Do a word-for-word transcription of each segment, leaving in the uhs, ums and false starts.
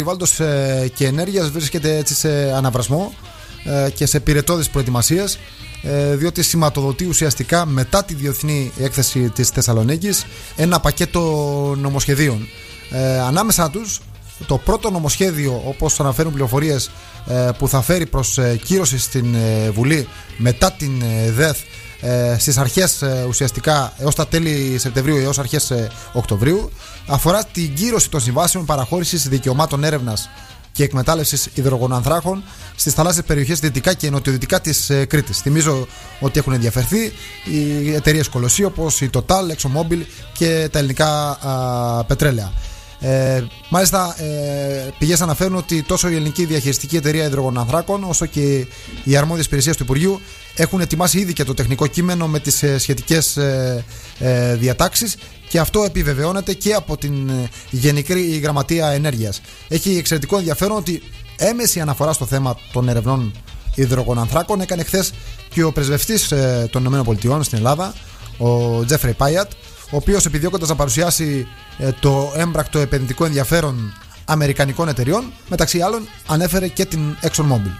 Περιβάλλοντος ε, και ενέργειας βρίσκεται έτσι σε αναβρασμό ε, και σε πυρετώδεις προετοιμασίες, ε, διότι σηματοδοτεί ουσιαστικά μετά τη διεθνή έκθεση της Θεσσαλονίκης ένα πακέτο νομοσχεδίων. Ε, ανάμεσα τους το πρώτο νομοσχέδιο, όπως αναφέρουν πληροφορίες, ε, που θα φέρει προς ε, κύρωση στην ε, Βουλή μετά την ε, ΔΕΘ ε, στις αρχές ε, ουσιαστικά έως τα τέλη Σεπτεμβρίου έως αρχές ε, Οκτωβρίου, αφορά την κύρωση των συμβάσεων παραχώρησης δικαιωμάτων έρευνας και εκμετάλλευσης υδρογονανθράκων στις θαλάσσιες περιοχές δυτικά και νοτιοδυτικά της ε, Κρήτης. Θυμίζω ότι έχουν ενδιαφερθεί οι εταιρείες κολοσσί όπως η Total, ExxonMobil και τα ελληνικά α, πετρέλαια. Ε, μάλιστα, ε, πηγές αναφέρουν ότι τόσο η ελληνική διαχειριστική εταιρεία υδρογονανθράκων όσο και οι αρμόδιες υπηρεσίες του Υπουργείου έχουν ετοιμάσει ήδη και το τεχνικό κείμενο με τις ε, σχετικές ε, ε, διατάξεις, και αυτό επιβεβαιώνεται και από την ε, Γενική Γραμματεία Ενέργειας. Έχει εξαιρετικό ενδιαφέρον ότι έμεση αναφορά στο θέμα των ερευνών υδρογονανθράκων έκανε χθες και ο πρεσβευτής ε, των ΗΠΑ στην Ελλάδα, ο Τζέφρεϊ Πάιατ, ο οποίος, επιδιώκοντας να παρουσιάσει ε, το έμπρακτο επενδυτικό ενδιαφέρον αμερικανικών εταιριών, μεταξύ άλλων ανέφερε και την ExxonMobil.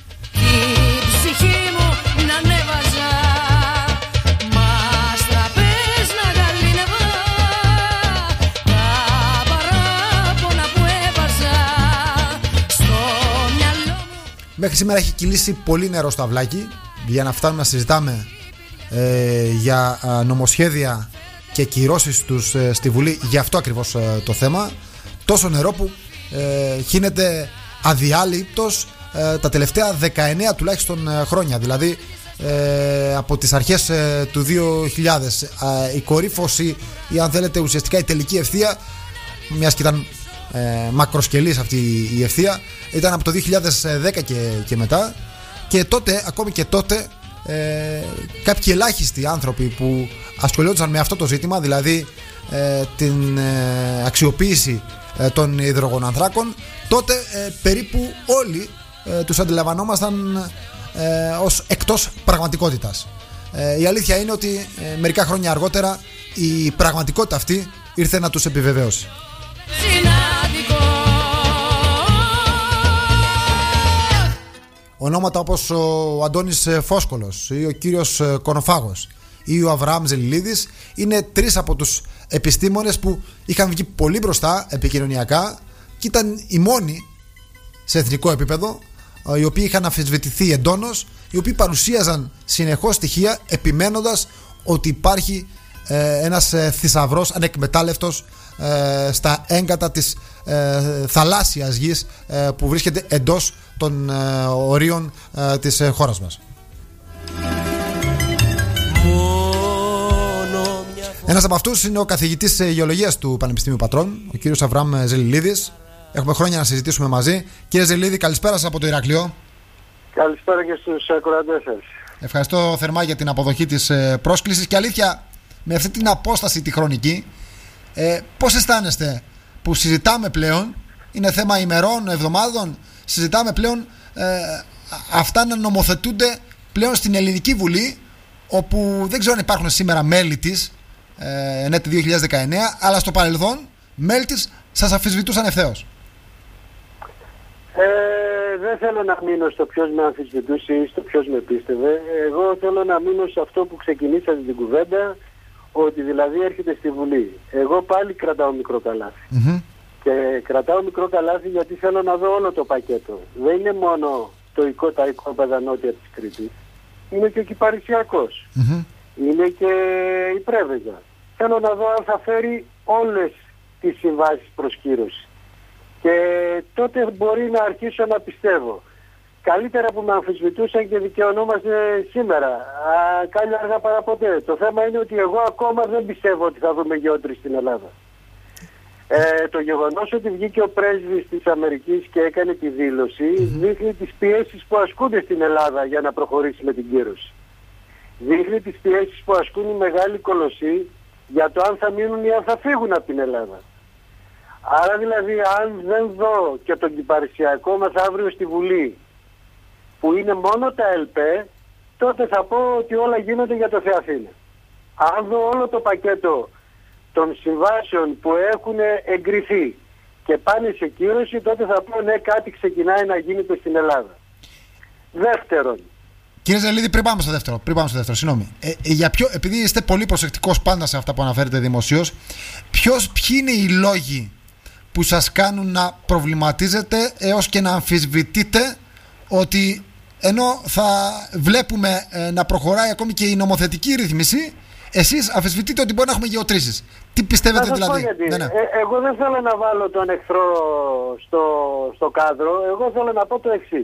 Μέχρι σήμερα έχει κυλήσει πολύ νερό στο αυλάκι για να φτάνουμε να συζητάμε ε, για ε, νομοσχέδια και κυρώσεις τους ε, στη Βουλή, για αυτό ακριβώς ε, το θέμα. Τόσο νερό που ε, γίνεται αδιάλειπτος ε, τα τελευταία δεκαεννέα τουλάχιστον ε, χρόνια. Δηλαδή ε, από τις αρχές ε, του δύο χιλιάδες ε, η κορύφωση, ή αν θέλετε ουσιαστικά η τελική ευθεία, μιας και ήταν ε, μακροσκελής αυτή η ευθεία, ήταν από το δύο χιλιάδες δέκα και, και μετά. Και τότε, ακόμη και τότε, Ε, κάποιοι ελάχιστοι άνθρωποι που ασχολιόντουσαν με αυτό το ζήτημα, δηλαδή ε, την ε, αξιοποίηση ε, των υδρογονανθράκων, τότε ε, περίπου όλοι ε, τους αντιλαμβανόμασταν ε, ως εκτός πραγματικότητας. Ε, η αλήθεια είναι ότι ε, μερικά χρόνια αργότερα η πραγματικότητα αυτή ήρθε να τους επιβεβαίωσει. Ονόματα όπως ο Αντώνης Φόσκολος ή ο κύριος Κονοφάγος ή ο Αβραάμ Ζελιλίδης είναι τρεις από τους επιστήμονες που είχαν βγει πολύ μπροστά επικοινωνιακά και ήταν οι μόνοι σε εθνικό επίπεδο οι οποίοι είχαν αμφισβητηθεί εντόνως, οι οποίοι παρουσίαζαν συνεχώς στοιχεία επιμένοντας ότι υπάρχει ε, ένας ε, θησαυρός ανεκμετάλλευτος ε, στα έγκατα της ε, θαλάσσιας γης ε, που βρίσκεται εντός των ε, ορίων ε, της ε, χώρας μας. Ένας από αυτούς είναι ο καθηγητής γεωλογίας του Πανεπιστήμιου Πατρών, ο κύριος Αβραάμ Ζελιλίδης. Έχουμε χρόνια να συζητήσουμε μαζί. Κύριε Ζελιλίδη, καλησπέρα σας από το Ηράκλειο. Καλησπέρα και στους ακροατές σας. Ευχαριστώ θερμά για την αποδοχή της ε, πρόσκλησης. Και αλήθεια, με αυτή την απόσταση τη χρονική, ε, πώς αισθάνεστε που συζητάμε πλέον, είναι θέμα ημερών, εβδομάδων, συζητάμε πλέον ε, αυτά να νομοθετούνται πλέον στην Ελληνική Βουλή, όπου δεν ξέρω αν υπάρχουν σήμερα μέλη της ε, εν έτη δύο χιλιάδες δεκαεννέα, αλλά στο παρελθόν μέλη της σας αμφισβητούσαν ευθέως. Ε, δεν θέλω να μείνω στο ποιος με αμφισβητούσε ή στο ποιος με πίστευε. Εγώ θέλω να μείνω σε αυτό που ξεκινήσατε την κουβέντα, ότι δηλαδή έρχεται στη Βουλή. Εγώ πάλι κρατάω μικρό καλάθι. Mm-hmm. Και κρατάω μικρό καλάθι γιατί θέλω να δω όλο το πακέτο. Δεν είναι μόνο το οικό, τα οικόπεδα νότια της Κρήτης. Είναι και ο Κυπαρισιακός. Mm-hmm. Είναι και η Πρέβεζα. Θέλω να δω αν θα φέρει όλες τις συμβάσεις προς κύρωση. Και τότε μπορεί να αρχίσω να πιστεύω. Καλύτερα που με αμφισβητούσαν και δικαιωνόμαστε σήμερα. Α, κάλλια αργά παρά ποτέ. Το θέμα είναι ότι εγώ ακόμα δεν πιστεύω ότι θα δούμε γεώτρηση στην Ελλάδα. Ε, το γεγονός ότι βγήκε ο πρέσβης της Αμερικής και έκανε τη δήλωση mm-hmm. δείχνει τις πιέσεις που ασκούνται στην Ελλάδα για να προχωρήσει με την κύρωση. Δείχνει τις πιέσεις που ασκούν οι μεγάλοι κολοσσοί για το αν θα μείνουν ή αν θα φύγουν από την Ελλάδα. Άρα δηλαδή αν δεν δω και τον Κυπαρισιακό μας αύριο στη Βουλή, που είναι μόνο τα ΕΛΠΕ, τότε θα πω ότι όλα γίνονται για το Θεαθήνα. Αν δω όλο το πακέτο των συμβάσεων που έχουν εγκριθεί και πάνε σε κύρωση, τότε θα πω ναι, κάτι ξεκινάει να γίνεται στην Ελλάδα. Δεύτερον. Κύριε Ζελίδη, πριν πάμε στο δεύτερο, πριν πάμε στο δεύτερο, συγγνώμη. Ε, για ποιο, επειδή είστε πολύ προσεκτικός πάντα σε αυτά που αναφέρετε δημοσίως, ποιος, ποιοι είναι οι λόγοι που σας κάνουν να προβληματίζετε έως και να αμφισβητείτε ότι ενώ θα βλέπουμε ε, να προχωράει ακόμη και η νομοθετική ρύθμιση, εσείς αμφισβητείτε ότι μπορεί να έχουμε γεωτρήσεις. Τι πιστεύετε δηλαδή? Ναι, ναι. Ε, εγώ δεν θέλω να βάλω τον εχθρό στο, στο κάδρο, εγώ θέλω να πω το εξής.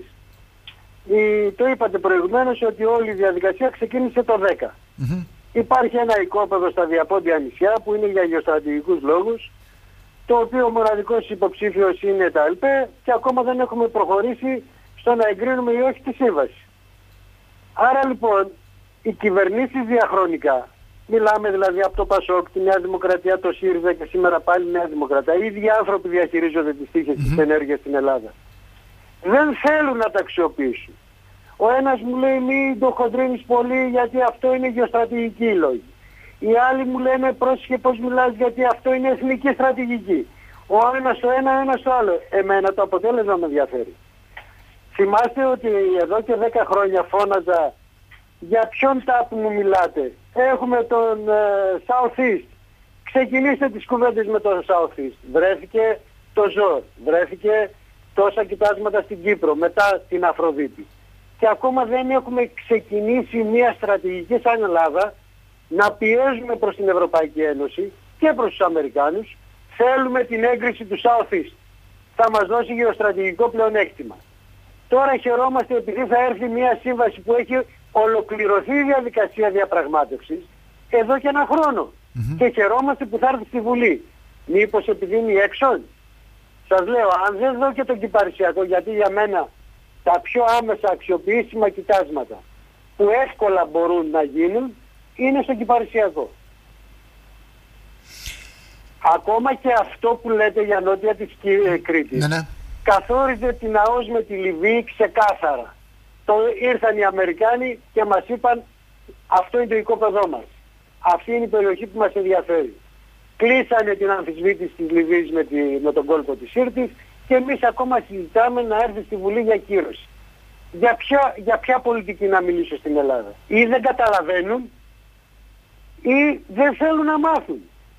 Η, το είπατε προηγουμένως ότι όλη η διαδικασία ξεκίνησε το δέκα. Mm-hmm. Υπάρχει ένα οικόπεδο στα διαπόντια νησιά που είναι για γεωστρατηγικούς λόγους, το οποίο ο μοναδικός υποψήφιος είναι τα ΕΛΠΕ και ακόμα δεν έχουμε προχωρήσει στο να εγκρίνουμε ή όχι τη σύμβαση. Άρα λοιπόν οι κυβερνήσεις διαχρονικά, μιλάμε δηλαδή από το ΠΑΣΟΚ, τη Νέα Δημοκρατία, το ΣΥΡΙΖΑ και σήμερα πάλι Νέα Δημοκρατία, οι ίδιοι άνθρωποι διαχειρίζονται τις τύχες mm-hmm. της ενέργειας στην Ελλάδα. Δεν θέλουν να τα αξιοποιήσουν. Ο ένας μου λέει μην το χοντρίνεις πολύ γιατί αυτό είναι γεωστρατηγική λόγη. Οι άλλοι μου λένε πρόσεχε πως μιλάς γιατί αυτό είναι εθνική στρατηγική. Ο ένας το ένα, ένας το άλλο. Εμένα το αποτέλεσμα με ενδιαφέρει. Θυμάστε ότι εδώ και δέκα χρόνια φώναζα για ποιον τάπ μου μιλάτε. Έχουμε τον ε, South East. Ξεκινήστε τις κουβέντες με τον South East. Βρέθηκε το Ζόρ. Βρέθηκε τόσα κοιτάσματα στην Κύπρο, μετά την Αφροδίτη. Και ακόμα δεν έχουμε ξεκινήσει μια στρατηγική σαν Ελλάδα να πιέζουμε προς την Ευρωπαϊκή Ένωση και προς τους Αμερικάνους. Θέλουμε την έγκριση του South East. Θα μας δώσει γεωστρατηγικό πλεονέκτημα. Τώρα χαιρόμαστε επειδή θα έρθει μια σύμβαση που έχει ολοκληρωθεί η διαδικασία διαπραγμάτευσης εδώ και ένα χρόνο. Mm-hmm. Και χαιρόμαστε που θα έρθει στη Βουλή. Μήπως επειδή είναι έξω. Σας λέω, αν δεν δω και τον κυπαρισιακό, γιατί για μένα τα πιο άμεσα αξιοποιήσιμα κοιτάσματα που εύκολα μπορούν να γίνουν είναι στο κυπαρισιακό. Ακόμα και αυτό που λέτε για νότια της Κρήτης ναι, ναι. καθόριζε την ΑΟΣ με τη Λιβύη ξεκάθαρα. Το ήρθαν οι Αμερικάνοι και μας είπαν αυτό είναι το οικόπεδό μας. Αυτή είναι η περιοχή που μας ενδιαφέρει. Κλείσανε την αμφισβήτηση της Λιβύης με, τη, με τον κόλπο της Σύρτης και εμείς ακόμα συζητάμε να έρθει στη Βουλή για κύρωση. Για ποια, για ποια πολιτική να μιλήσω στην Ελλάδα? Ή δεν καταλαβαίνουν ή δεν θέλουν να μάθουν.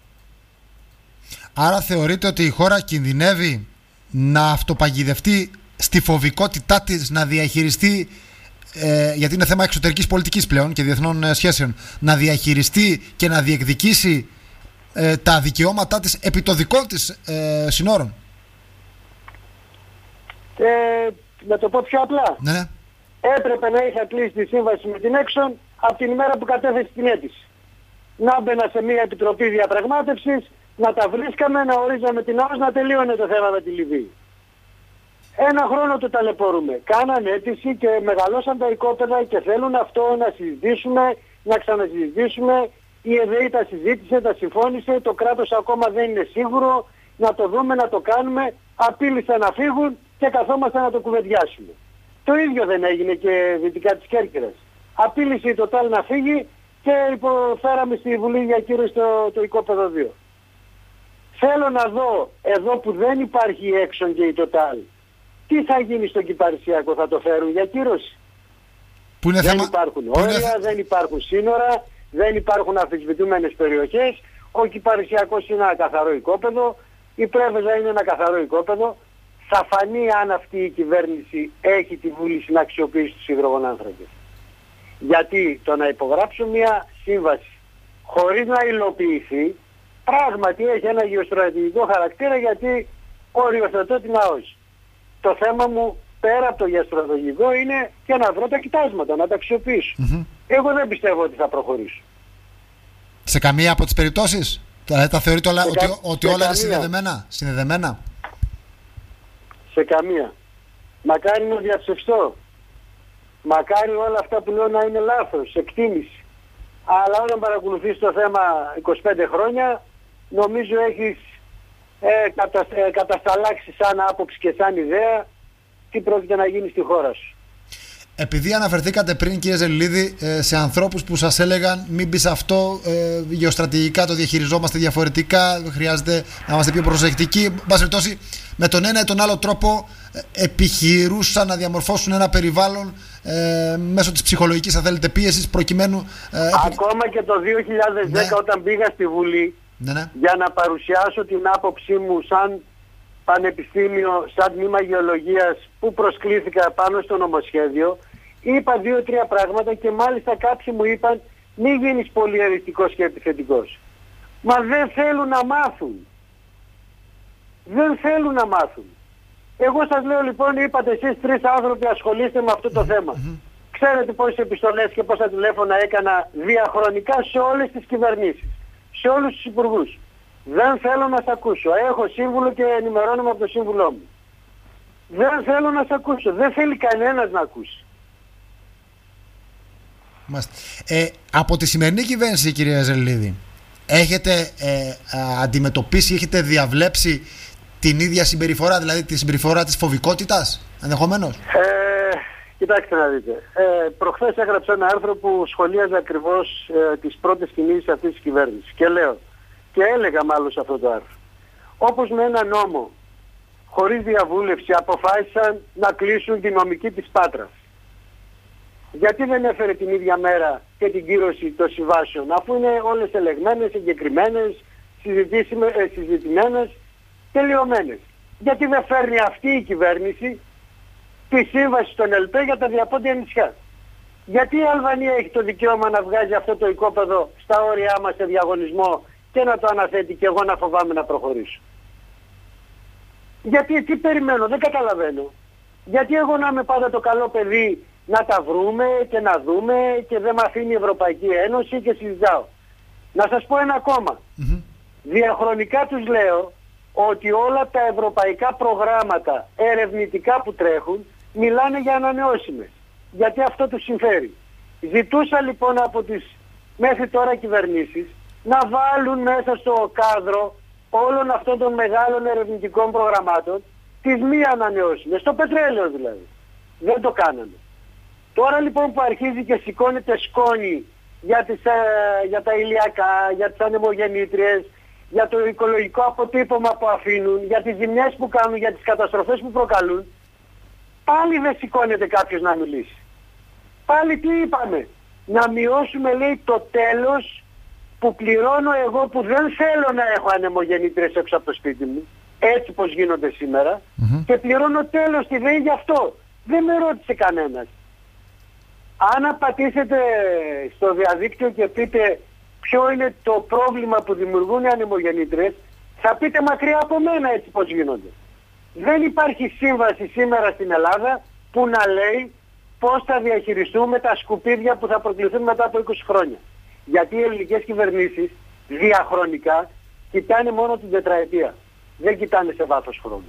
Άρα θεωρείτε ότι η χώρα κινδυνεύει να αυτοπαγιδευτεί στη φοβικότητά της να διαχειριστεί, ε, γιατί είναι θέμα εξωτερικής πολιτικής πλέον και διεθνών ε, σχέσεων, να διαχειριστεί και να διεκδικήσει ε, τα δικαιώματά της επί των δικών της ε, συνόρων? Ε, να το πω πιο απλά. Ναι, ναι. Έπρεπε να είχα κλείσει τη σύμβαση με την Exxon από την ημέρα που κατέθεσε την αίτηση. Να μπαινα σε μια επιτροπή διαπραγμάτευσης, να τα βρίσκαμε, να ορίζαμε την ΑΟΣ, να τελείωνε το θέμα με τη Λιβύη. Ένα χρόνο το ταλαιπωρούμε. Κάναν αίτηση και μεγαλώσαν τα οικόπεδα και θέλουν αυτό να συζητήσουμε, να ξανασυζητήσουμε. Η ΕΔΕΗ τα συζήτησε, τα συμφώνησε, το κράτος ακόμα δεν είναι σίγουρο, να το δούμε, να το κάνουμε. Απείλησαν να φύγουν και καθόμαστε να το κουβεντιάσουμε. Το ίδιο δεν έγινε και δυτικά της Κέρκυρας. Απείλησε η Total να φύγει και υποφέραμε στη Βουλή για κύρωση το, το οικόπεδο δύο. Θέλω να δω εδώ που δεν υπάρχει η Exxon και η Total, τι θα γίνει στο κυπαρισιακό, θα το φέρουν για κύρωση? Που είναι δεν θέμα... υπάρχουν που όρια, είναι... δεν υπάρχουν σύνορα, δεν υπάρχουν αμφισβητούμενες περιοχές. Ο κυπαρισιακός είναι ένα καθαρό οικόπεδο, η Πρέβεζα είναι ένα καθαρό οικόπεδο. Θα φανεί αν αυτή η κυβέρνηση έχει τη βούληση να αξιοποιήσει τους υδρογονάνθρακες. Γιατί το να υπογράψουν μια σύμβαση χωρίς να υλοποιηθεί πράγματι έχει ένα γεωστρατηγικό χαρακτήρα, γιατί οριοθετώ την ΑΟΣ. Το θέμα μου πέρα από το γεωστρατηγικό είναι και να βρω τα κοιτάσματα, να τα αξιοποιήσω. Mm-hmm. Εγώ δεν πιστεύω ότι θα προχωρήσω. Σε καμία από τις περιπτώσεις? Δηλαδή τα θεωρείτε όλα, ότι, κα... ότι όλα είναι συνδεδεμένα, συνδεδεμένα? Σε καμία. Μακάρι να διαψευστώ. Μακάρι όλα αυτά που λέω να είναι λάθος, εκτίμηση. Αλλά όταν παρακολουθείς το θέμα είκοσι πέντε χρόνια, νομίζω έχεις ε, κατασ, ε, κατασταλάξει σαν άποψη και σαν ιδέα τι πρόκειται να γίνει στη χώρα σου. Επειδή αναφερθήκατε πριν, κύριε Ζελιλίδη, σε ανθρώπους που σας έλεγαν μην μπεις αυτό, ε, γεωστρατηγικά το διαχειριζόμαστε διαφορετικά, χρειάζεται να είμαστε πιο προσεκτικοί. Εν πάση περιπτώσει, με τον ένα ή τον άλλο τρόπο ε, επιχειρούσαν να διαμορφώσουν ένα περιβάλλον ε, μέσω της ψυχολογικής, αν θέλετε, πίεσης, προκειμένου. Ε, Ακόμα και το δύο χιλιάδες δέκα, ναι, όταν πήγα στη Βουλή, ναι, ναι, για να παρουσιάσω την άποψή μου σαν πανεπιστήμιο, σαν τμήμα γεωλογίας που προσκλήθηκα πάνω στο νομοσχέδιο, είπα δύο-τρία πράγματα και μάλιστα κάποιοι μου είπαν μη γίνεις πολύ αριστικός και επιθετικός. Μα δεν θέλουν να μάθουν. Δεν θέλουν να μάθουν. Εγώ σας λέω λοιπόν, είπατε εσείς τρεις άνθρωποι ασχολείστε με αυτό το θέμα. Mm-hmm. Ξέρετε πόσες επιστολές και πόσα τηλέφωνα έκανα διαχρονικά σε όλες τις κυβερνήσεις, σε όλους τους υπουργούς. Δεν θέλω να σ' ακούσω. Έχω σύμβουλο και ενημερώνομαι από το σύμβουλό μου. Δεν θέλω να σ' ακούσω. Δεν θέλει κανένας να ακούσει. Ε, από τη σημερινή κυβέρνηση, κυρία Ζελιλίδη, έχετε ε, α, αντιμετωπίσει, έχετε διαβλέψει την ίδια συμπεριφορά, δηλαδή τη συμπεριφορά της φοβικότητας, ενδεχομένως? Ε, κοιτάξτε να δείτε. Ε, προχθές έγραψα ένα άρθρο που σχολίαζε ακριβώς ε, τις πρώτες κινήσεις αυτής της κυβέρνησης. Και λέω, και έλεγα μάλλον σε αυτό το άρθρο, όπως με ένα νόμο, χωρίς διαβούλευση, αποφάσισαν να κλείσουν τη νομική της Πάτρας. Γιατί δεν έφερε την ίδια μέρα και την κύρωση των συμβάσεων, αφού είναι όλες ελεγμένες, εγκεκριμένες, συζητημένες, τελειωμένες? Γιατί δεν φέρνει αυτή η κυβέρνηση τη σύμβαση των ΕΛΠΕ για τα διαπόντια νησιά? Γιατί η Αλβανία έχει το δικαίωμα να βγάζει αυτό το οικόπεδο στα όρια μας σε διαγωνισμό και να το αναθέτει και εγώ να φοβάμαι να προχωρήσω? Γιατί, τι περιμένω, δεν καταλαβαίνω. Γιατί εγώ να είμαι πάντα το καλό παιδί να τα βρούμε και να δούμε και δεν με αφήνει η Ευρωπαϊκή Ένωση και συζητάω? Να σας πω ένα ακόμα. Mm-hmm. Διαχρονικά τους λέω ότι όλα τα ευρωπαϊκά προγράμματα ερευνητικά που τρέχουν μιλάνε για ανανεώσιμες. Γιατί αυτό τους συμφέρει. Ζητούσα λοιπόν από τις μέχρι τώρα κυβερνήσεις να βάλουν μέσα στο κάδρο όλων αυτών των μεγάλων ερευνητικών προγραμμάτων τις μη ανανεώσιμες, στο πετρέλαιο δηλαδή. Δεν το κάνανε. Τώρα λοιπόν που αρχίζει και σηκώνεται σκόνη για, τις, ε, για τα ηλιακά, για τις ανεμογεννήτριες, για το οικολογικό αποτύπωμα που αφήνουν, για τις ζημιές που κάνουν, για τις καταστροφές που προκαλούν, πάλι δεν σηκώνεται κάποιος να μιλήσει. Πάλι τι είπαμε? Να μειώσουμε, λέει, το τέλος που πληρώνω εγώ που δεν θέλω να έχω ανεμογεννήτριες έξω από το σπίτι μου, έτσι πως γίνονται σήμερα, mm-hmm. και πληρώνω τέλος τη ΔΕΗ γι' αυτό. Δεν με ρώτησε κανένας. Αν πατήσετε στο διαδίκτυο και πείτε ποιο είναι το πρόβλημα που δημιουργούν οι ανεμογεννήτριες, θα πείτε μακριά από μένα έτσι πως γίνονται. Δεν υπάρχει σύμβαση σήμερα στην Ελλάδα που να λέει πώς θα διαχειριστούμε τα σκουπίδια που θα προκληθούν μετά από είκοσι χρόνια. Γιατί οι ελληνικές κυβερνήσεις διαχρονικά κοιτάνε μόνο την τετραετία. Δεν κοιτάνε σε βάθος χρόνου.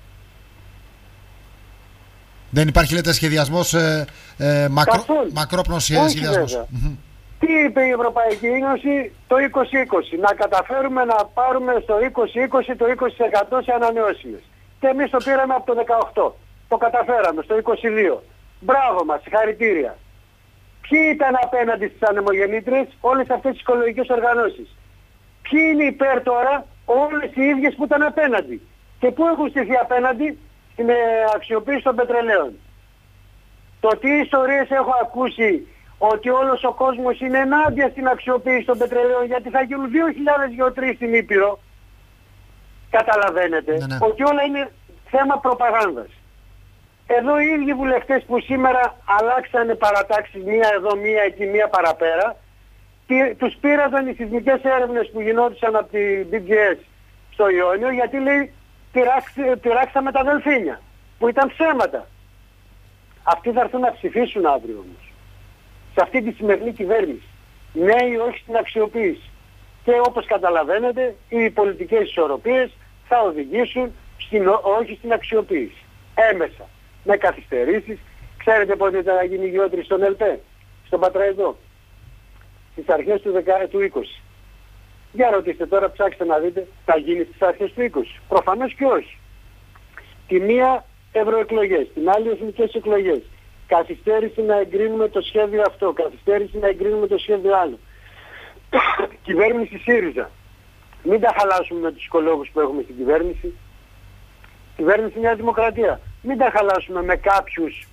Δεν υπάρχει, λέτε, σχεδιασμός ε, ε, μακρό, μακρόπνος σχεδιασμός? Mm-hmm. Τι είπε η Ευρωπαϊκή Ένωση? Το είκοσι είκοσι. Να καταφέρουμε να πάρουμε στο είκοσι είκοσι το είκοσι τοις εκατό σε ανανεώσιμες. Και εμείς το πήραμε από το δεκαοκτώ. Το καταφέραμε στο είκοσι δύο. Μπράβο μας, συγχαρητήρια. Ποιοι ήταν απέναντι στις ανεμογεννήτριες? Όλες αυτές τις οικολογικές οργανώσεις. Ποιοι είναι υπέρ τώρα? Όλες οι ίδιες που ήταν απέναντι. Και πού έχουν στηθεί απέναντι? Στην αξιοποίηση των πετρελαίων. Το τι ιστορίες έχω ακούσει ότι όλος ο κόσμος είναι ενάντια στην αξιοποίηση των πετρελαίων γιατί θα γίνουν δύο χιλιάδες γεωτρήσεις στην Ήπειρο, καταλαβαίνετε, ναι, ναι. ότι όλα είναι θέμα προπαγάνδας. Εδώ οι ίδιοι βουλευτές που σήμερα αλλάξανε παρατάξεις, μία εδώ, μία εκεί, μία παραπέρα, τους πήραζαν οι σεισμικές έρευνες που γινόντουσαν από την μπι τζι ες στο Ιόνιο, γιατί λέει πειράξαμε τα δελφίνια, που ήταν ψέματα. Αυτοί θα έρθουν να ψηφίσουν αύριο όμως. Σε αυτή τη σημερινή κυβέρνηση. Ναι ή όχι στην αξιοποίηση. Και όπως καταλαβαίνετε, οι πολιτικές ισορροπίες θα οδηγήσουν στην, όχι στην αξιοποίηση. Έμεσα. Με καθυστερήσεις. Ξέρετε πότε θα γίνει η γεώτρηση στον ΕΛΠΕ? Στον Πατραϊδό. Στις αρχές του, δεκα, του είκοσι. Για ρωτήστε τώρα, ψάξτε να δείτε, θα γίνει στις αρχές του είκοσι. Προφανώς και όχι. Τη μία ευρωεκλογές, την άλλη εθνικές εκλογές. Καθυστέρηση να εγκρίνουμε το σχέδιο αυτό, καθυστέρηση να εγκρίνουμε το σχέδιο άλλο. Κυβέρνηση ΣΥΡΙΖΑ. Μην τα χαλάσουμε με τους οικολόγους που έχουμε στην κυβέρνηση. Κυβέρνηση Νέα Δημοκρατία. Μην τα χαλάσουμε με κάποιους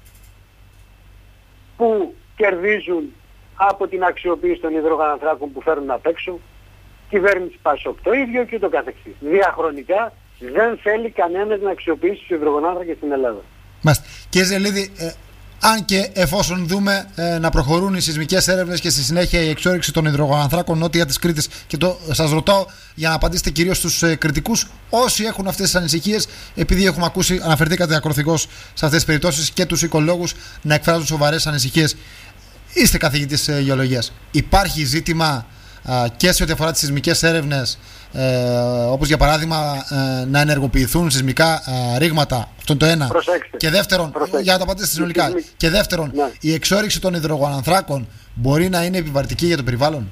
που κερδίζουν από την αξιοποίηση των υδρογονανθράκων που φέρνουν απ' έξω. Κυβέρνηση ΠΑΣΟΚ το ίδιο και το καθεξής. Διαχρονικά δεν θέλει κανένας να αξιοποιήσει τους υδρογονάνθρακες στην Ελλάδα. Μάλιστα. Κύριε Ζελίδη, ε, αν και εφόσον δούμε ε, να προχωρούν οι σεισμικές έρευνες και στη συνέχεια η εξόρυξη των υδρογονανθράκων νότια της Κρήτης, και το σας ρωτάω για να απαντήσετε κυρίως στους ε, κριτικούς, όσοι έχουν αυτές τις ανησυχίες, επειδή έχουμε ακούσει, αναφερθήκατε ακροθυγώς σε αυτές τις περιπτώσεις, και τους οικολόγους να εκφράζουν σοβαρές ανησυχίες. Είστε καθηγητής ε, γεωλογίας. Υπάρχει ζήτημα ε, και σε ό,τι αφορά τις σεισμικές έρευνες, ε, όπως για παράδειγμα ε, να ενεργοποιηθούν σεισμικά ε, ρήγματα, αυτό είναι το ένα. Προσέξτε. Και δεύτερον, Προσέξτε. για να το απαντήσετε συνολικά. Σεισμι... Και δεύτερον, ναι. η εξόρυξη των υδρογονανθράκων μπορεί να είναι επιβαρυτική για το περιβάλλον.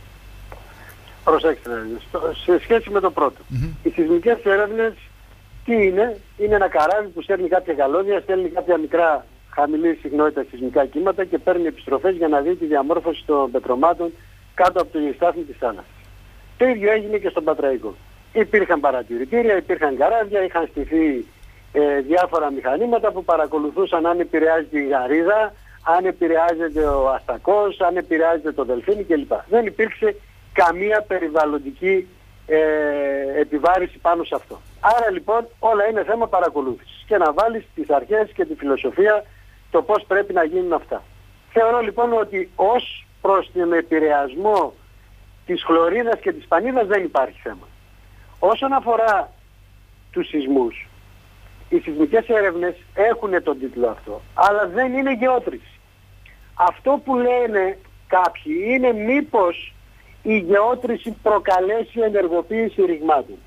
Προσέξτε, σε σχέση με το πρώτο. Mm-hmm. Οι σεισμικές έρευνες τι είναι? Είναι ένα καράβι που στέλνει κάποια καλώδια, στέλνει κάποια μικρά χαμηλή συχνότητα σεισμικά κύματα και παίρνει επιστροφές για να δει τη διαμόρφωση των πετρωμάτων κάτω από τη στάθμη της θάλασσας. Το ίδιο έγινε και στον Πατραϊκό. Υπήρχαν παρατηρητήρια, υπήρχαν καράβια, είχαν στηθεί ε, διάφορα μηχανήματα που παρακολουθούσαν αν επηρεάζεται η γαρίδα, αν επηρεάζεται ο αστακός, αν επηρεάζεται το δελφίνι κλπ. Δεν υπήρξε καμία περιβαλλοντική ε, επιβάρηση πάνω σε αυτό. Άρα λοιπόν όλα είναι θέμα παρακολούθησης και να βάλεις τις αρχές και τη φιλοσοφία το πώς πρέπει να γίνουν αυτά. Θεωρώ λοιπόν ότι ως προς τον επηρεασμό της χλωρίδας και της πανίδας δεν υπάρχει θέμα. Όσον αφορά τους σεισμούς, οι σεισμικές έρευνες έχουν τον τίτλο αυτό, αλλά δεν είναι γεώτρηση. Αυτό που λένε κάποιοι είναι μήπως η γεώτρηση προκαλέσει ενεργοποίηση ρηγμάτων.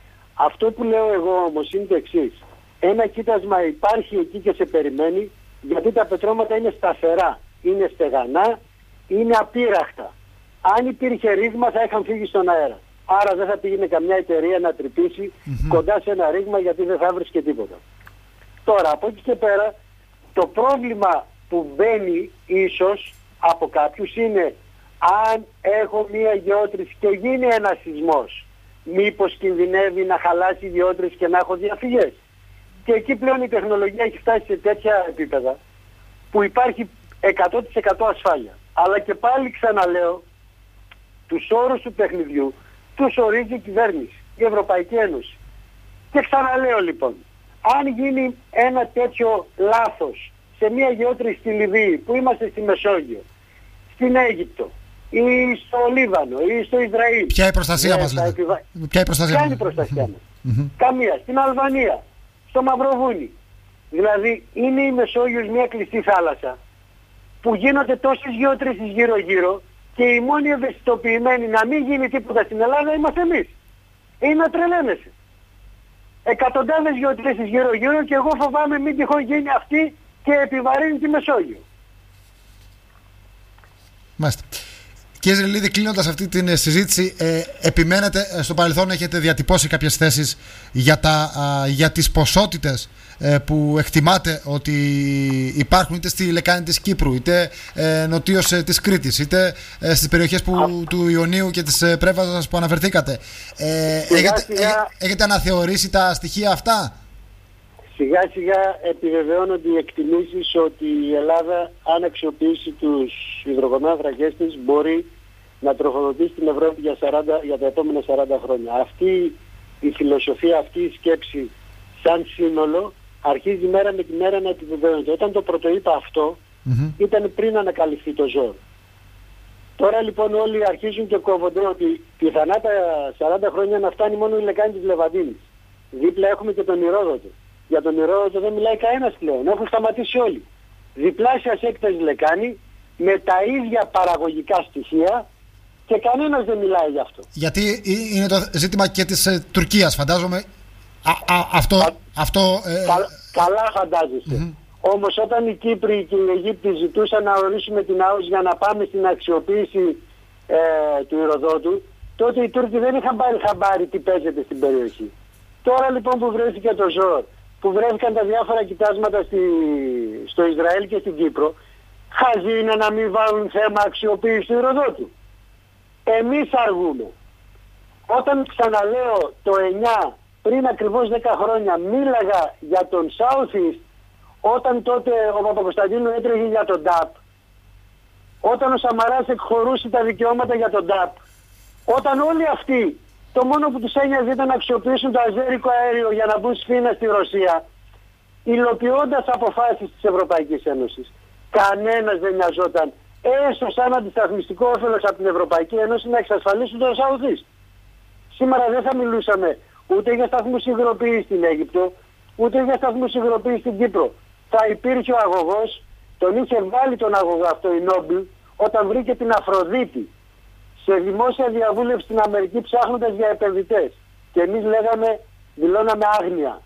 Αυτό που λέω εγώ όμως είναι το εξής. Ένα κοίτασμα υπάρχει εκεί και σε περιμένει, γιατί τα πετρώματα είναι σταθερά, είναι στεγανά, είναι απείραχτα. Αν υπήρχε ρήγμα θα είχαν φύγει στον αέρα. Άρα δεν θα πήγαινε καμιά εταιρεία να τρυπήσει mm-hmm. κοντά σε ένα ρήγμα, γιατί δεν θα βρίσκε τίποτα. Τώρα από εκεί και πέρα το πρόβλημα που μπαίνει ίσως από κάποιους είναι αν έχω μία γεώτρηση και γίνει ένας σεισμός, μήπως κινδυνεύει να χαλάσει η γεώτρηση και να έχω διαφυγές. Και εκεί πλέον η τεχνολογία έχει φτάσει σε τέτοια επίπεδα που υπάρχει εκατό τοις εκατό ασφάλεια. Αλλά και πάλι ξαναλέω, τους όρους του παιχνιδιού τους ορίζει η κυβέρνηση, η Ευρωπαϊκή Ένωση. Και ξαναλέω λοιπόν, αν γίνει ένα τέτοιο λάθος σε μια γεώτρηση στη Λιβύη που είμαστε στη Μεσόγειο, στην Αίγυπτο ή στο Λίβανο ή στο Ισραήλ. Ποια η προστασία μας λέτε? Επιβα... Ποια η προστασία, Ποια είναι η προστασία μας? Καμία. Στην Αλβανία, στο Μαυροβούνι. Δηλαδή είναι η Μεσόγειος μια κλειστή θάλασσα που γίνονται τόσες γεώτρησεις γύρω γύρω και οι μόνοι ευαισθητοποιημένοι να μην γίνει τίποτα στην Ελλάδα είμαστε εμείς. Είναι να τρελαίνεσαι. Εκατοντάδες γεώτρησεις γύρω γύρω και εγώ φοβάμαι μην τυχόν γίνει αυτή και επιβαρύνει τη Μεσόγειο. Μάλιστα. Κύριε Ζελίδη, κλείνοντας αυτή την συζήτηση, ε, επιμένετε, στο παρελθόν έχετε διατυπώσει κάποιες θέσεις για, τα, α, για τις ποσότητες ε, που εκτιμάτε ότι υπάρχουν είτε στη λεκάνη της Κύπρου, είτε ε, νοτίως ε, της Κρήτης, είτε ε, στις περιοχές που, του Ιωνίου και της ε, Πρέβαζας που αναφερθήκατε. Ε, σιγά, έχετε, σιγά, έχετε, έχετε αναθεωρήσει τα στοιχεία αυτά? Σιγά σιγά επιβεβαιώνονται οι εκτιμήσεις ότι η Ελλάδα, αν αξιοποιήσει τους υδρογονάνθρακες της, μπορεί να τροφοδοτήσει την Ευρώπη για, σαράντα, για τα επόμενα σαράντα χρόνια. Αυτή η φιλοσοφία, αυτή η σκέψη σαν σύνολο αρχίζει μέρα με τη μέρα να επιβεβαιώνεται. Όταν το πρωτοείπα αυτό mm-hmm. ήταν πριν ανακαλυφθεί το ζώο. Τώρα λοιπόν όλοι αρχίζουν και κόβονται ότι πιθανά τα σαράντα χρόνια να φτάνει μόνο η λεκάνη της Λεβαντίνης. Δίπλα έχουμε και τον Ηρόδοτο. Για τον Ηρόδοτο δεν μιλάει κανένας πλέον. Έχουν σταματήσει όλοι. Διπλάσιας έκτασης λεκάνη με τα ίδια παραγωγικά στοιχεία και κανένας δεν μιλάει γι' αυτό. Γιατί είναι το ζήτημα και της ε, Τουρκίας, φαντάζομαι. Α, α, αυτό, Κα, αυτό, ε, κα, καλά φαντάζεσαι. Mm-hmm. Όμως όταν οι Κύπροι και οι Αιγύπτιοι ζητούσαν να ορίσουμε την ΑΟΣ για να πάμε στην αξιοποίηση ε, του Ηροδότου, τότε οι Τούρκοι δεν είχαν πάρει χαμπάρι τι παίζεται στην περιοχή. Τώρα λοιπόν που βρέθηκε το ζώο, που βρέθηκαν τα διάφορα κοιτάσματα στη, στο Ισραήλ και στην Κύπρο, χαζί είναι να μην βάλουν θέμα αξιοποίηση του ηροδότου. Εμείς αργούμε. Όταν, ξαναλέω, το εννιά, πριν ακριβώς δέκα χρόνια, μίλαγα για τον South East, όταν τότε ο Παπακοσταντίνου έτρεχε για τον ντάπ, όταν ο Σαμαράς εκχωρούσε τα δικαιώματα για τον ντάπ, όταν όλοι αυτοί το μόνο που τους ένοιαζε ήταν να αξιοποιήσουν το αζέρικο αέριο για να μπουν σφήνα στη Ρωσία, υλοποιώντας αποφάσεις της Ευρωπαϊκής Ένωσης, κανένας δεν νοιαζόταν έστω σαν αντισταθμιστικό όφελος από την Ευρωπαϊκή Ένωση να εξασφαλίσουν τον South East. Σήμερα δεν θα μιλούσαμε ούτε για σταθμούς υγροποίησης στην Αίγυπτο, ούτε για σταθμούς υγροποίησης στην Κύπρο. Θα υπήρχε ο αγωγός, τον είχε βάλει τον αγωγό αυτό η Νόμπλ, όταν βρήκε την Αφροδίτη σε δημόσια διαβούλευση στην Αμερική ψάχνοντας για επενδυτές. Και εμείς λέγαμε, δηλώναμε άγνοια.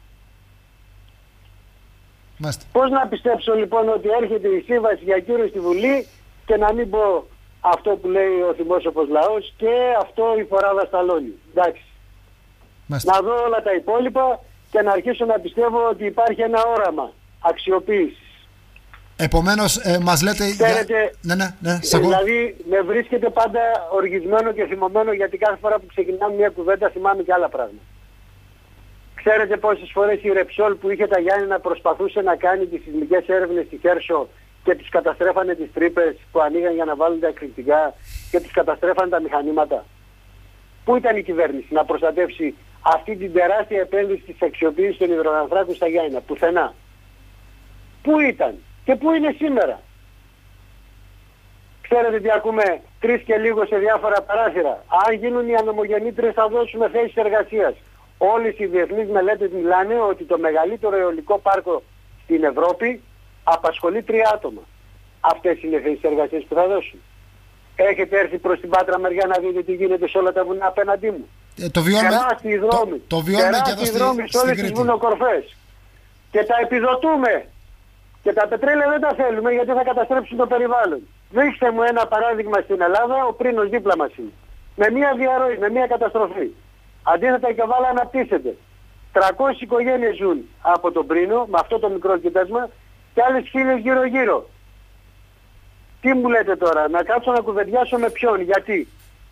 Μάστε. Πώς να πιστέψω λοιπόν ότι έρχεται η σύμβαση για κύριο στη Βουλή και να μην πω αυτό που λέει ο θυμόσοφος λαός και αυτό η φοράδα σταλώνει. Εντάξει. Μάστε. Να δω όλα τα υπόλοιπα και να αρχίσω να πιστεύω ότι υπάρχει ένα όραμα αξιοποίησης. Επομένως, ε, μας λέτε... Ξέρετε, για... ναι, ναι, ναι, δηλαδή με βρίσκεται πάντα οργισμένο και θυμωμένο, γιατί κάθε φορά που ξεκινάμε μια κουβέντα θυμάμαι και άλλα πράγματα. Ξέρετε πόσες φορές η Ρεψόλ που είχε τα Γιάννενα προσπαθούσε να κάνει τις σεισμικές έρευνες στη Χέρσο και τις καταστρέφανε τις τρύπες που ανοίγαν για να βάλουν τα εκρηκτικά και τις καταστρέφανε τα μηχανήματα. Πού ήταν η κυβέρνηση να προστατεύσει αυτή την τεράστια επένδυση της αξιοποίησης των υδρογονανθράκων στα Γιάννενα? Πουθενά. Πού ήταν και πού είναι σήμερα? Ξέρετε τι ακούμε τρεις και λίγο σε διάφορα παράθυρα? Αν γίνουν οι ανομογεννήτρες θα δώσουμε θέσεις εργασίας. Όλες οι διεθνείς μελέτες μιλάνε ότι το μεγαλύτερο αιωλικό πάρκο στην Ευρώπη απασχολεί τρία άτομα. Αυτές είναι οι θέσεις εργασίας που θα δώσουν. Έχετε έρθει προς την Πάτρα μεριά να δείτε τι γίνεται σε όλα τα βουνά απέναντί μου? Ε, το βιώνουμε, τεράστιοι δρόμοι, το, το βιώνουμε και εδώ στη, δρόμοι σε όλες τις βουνοκορφές. Και τα επιδοτούμε. Και τα πετρέλαια δεν τα θέλουμε γιατί θα καταστρέψουν το περιβάλλον. Δείξτε μου ένα παράδειγμα στην Ελλάδα, ο Πρίνος δίπλα μας είναι. Με μία διαρροή, με μία καταστροφή. Αντίθετα η Καβάλα αναπτύσσεται. τριακόσιες οικογένειες ζουν από τον Πρίνο, με αυτό το μικρό κοιτάσμα, και άλλες χίλιες γύρω γύρω. Τι μου λέτε τώρα, να κάτσω να κουβεντιάσω με ποιον, γιατί?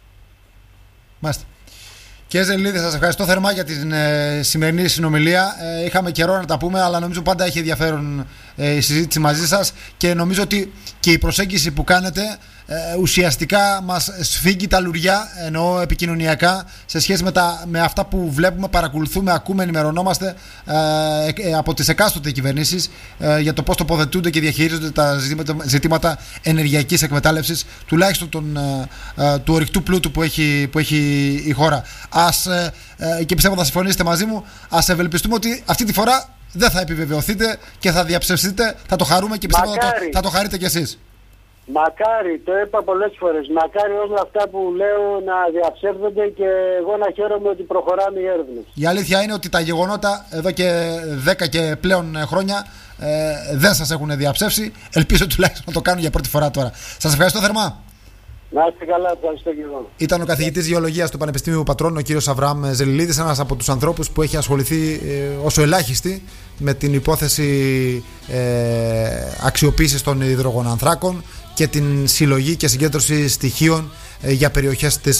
Μάστε. Κύριε Ζελιλίδη, σας ευχαριστώ θερμά για την ε, σημερινή συνομιλία. Ε, είχαμε καιρό να τα πούμε, αλλά νομίζω πάντα έχει ενδιαφέρον ε, η συζήτηση μαζί σας και νομίζω ότι και η προσέγγιση που κάνετε ε, ουσιαστικά μας σφίγγει τα λουριά, εννοώ επικοινωνιακά, σε σχέση με, τα, με αυτά που βλέπουμε, παρακολουθούμε, ακούμε, ενημερωνόμαστε ε, ε, από τις εκάστοτε κυβερνήσεις ε, για το πώς τοποθετούνται και διαχειρίζονται τα ζητήματα, ζητήματα ενεργειακής εκμετάλλευσης, τουλάχιστον τον, ε, ε, του ορυκτού πλούτου που έχει, που έχει η χώρα. Ας, ε, ε, και πιστεύω θα συμφωνήσετε μαζί μου, ας ευελπιστούμε ότι αυτή τη φορά δεν θα επιβεβαιωθείτε και θα διαψευστείτε, θα το χαρούμε και πιστεύω θα το, θα το χαρείτε κι εσείς. Μακάρι, το είπα πολλές φορές, μακάρι όλα αυτά που λέω να διαψεύδονται και εγώ να χαίρομαι ότι προχωράμε οι έρευνες. Η αλήθεια είναι ότι τα γεγονότα εδώ και δέκα και πλέον χρόνια ε, δεν σας έχουν διαψεύσει. Ελπίζω τουλάχιστον να το κάνουν για πρώτη φορά τώρα. Σας ευχαριστώ θερμά. Να είστε καλά, ευχαριστώ και εγώ. Ήταν ο καθηγητής γεωλογίας του Πανεπιστήμιου Πατρών, ο κύριος Αβραάμ Ζελιλίδης, ένας από τους ανθρώπους που έχει ασχοληθεί ε, όσο ελάχιστη με την υπόθεση ε, αξιοποίησης των υδρογονανθράκων και την συλλογή και συγκέντρωση στοιχείων ε, για περιοχές της